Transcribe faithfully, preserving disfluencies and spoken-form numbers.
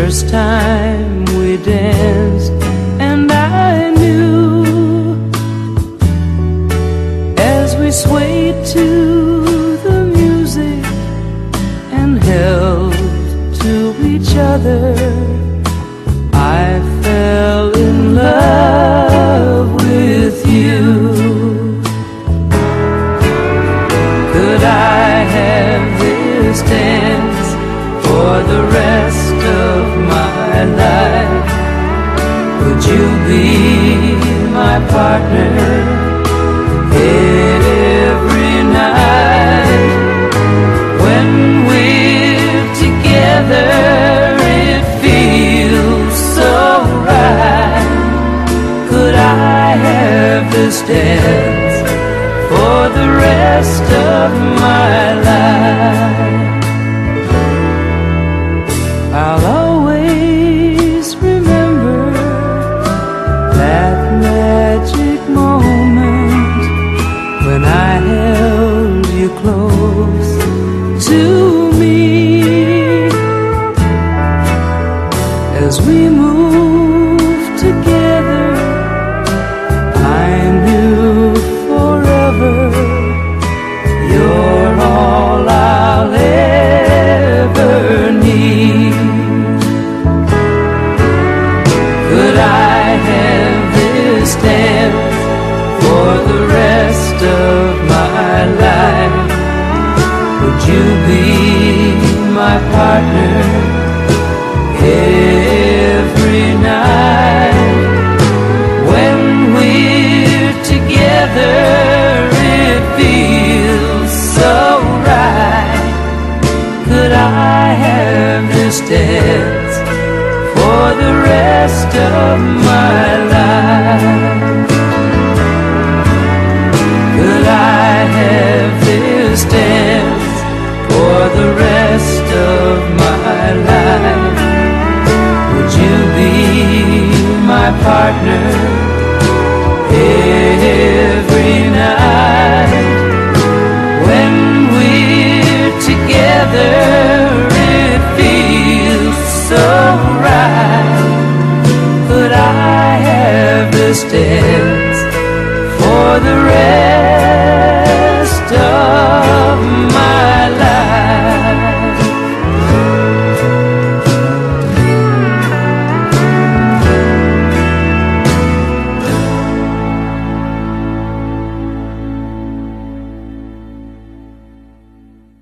first time we danced, and I knew as we swayed to the music and held to each other, I fell in love with you. Could I have this dance for the rest of my life? Would you be my partner every night? When we're together, it feels so right. Could I have this dance for the rest of my life? I'll always remember that magic moment when I held you close to me. As we moved together, I knew forever you're all I'll ever need. Could I have this dance for the rest of my life? Would you be my partner every night? When we're together, it feels so right. Could I have this dance for the rest of my life? Could I have this dance for the rest of my life? Would you be my partner every night? When we're together, it feels so right. Could I have this dance